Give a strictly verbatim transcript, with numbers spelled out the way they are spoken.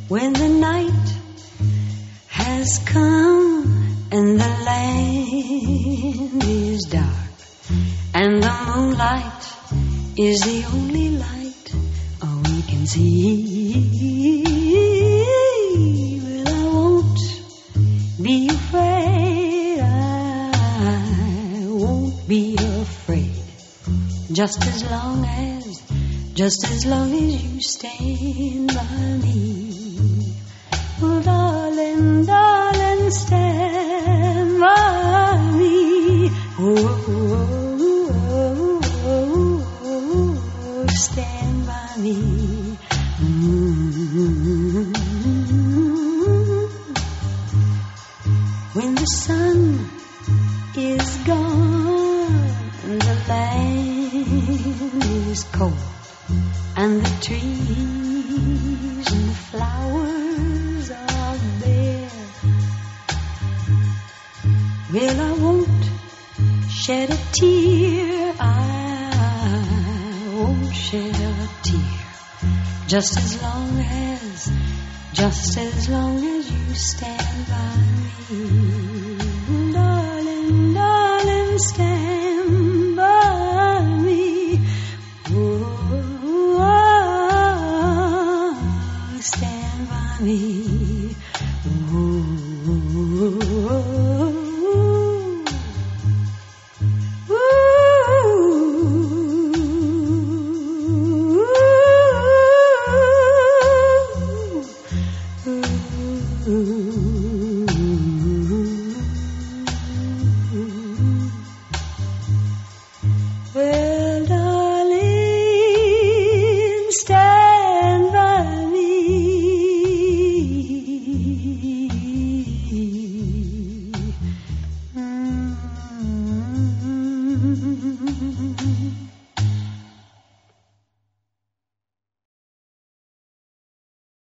when the night has come and the land is dark and the moonlight is the only light oh, we can see. Well, I won't be afraid, I won't be afraid, just as long as, just as long as you stand by me. Oh, darling, darling, stand by me. Oh, oh, oh, oh, oh, oh, stand by me. Mm-hmm. When the sun is gone and the land is cold and the trees and the flowers are bare, well, I won't shed a tear, I won't shed a tear, just as long as, just as long as you stand by me. Darling, darling, stand by me. Oh, oh, stand by me. Oh, well, darling, stand by me. Mm-hmm.